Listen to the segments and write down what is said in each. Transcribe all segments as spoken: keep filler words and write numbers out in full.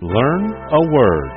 Learn a word.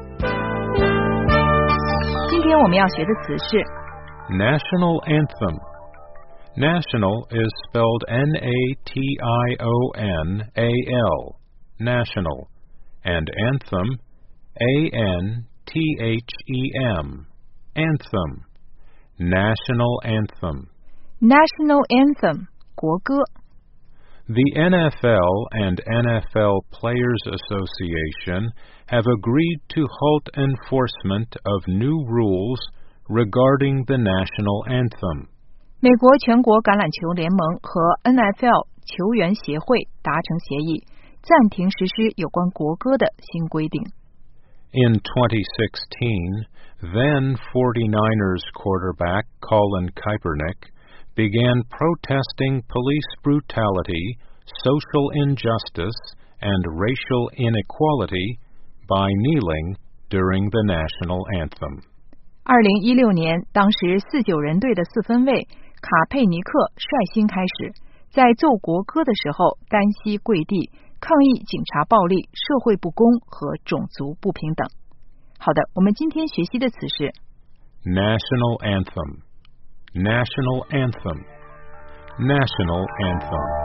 今天我们要学的词是 National anthem. National is spelled N A T I O N A L, national, and anthem, A N T H E M, anthem, national anthem. National Anthem 国歌。 The N F L and N F L Players Association have agreed to halt enforcement of new rules regarding the national anthem. 美国全国橄榄球联盟和 N F L 球员协会达成协议，暂停实施有关国歌的新规定。 In twenty sixteen, then forty-niners quarterback Colin Kaepernick began protesting police brutality, social injustice, and racial inequality by kneeling during the national anthem. 二零一六年，当时四九人队的四分卫卡佩尼克率先开始，在奏国歌的时候单膝跪地，抗议警察暴力、社会不公和种族不平等。好的，我们今天学习的词是 National anthem. National anthem. National anthem.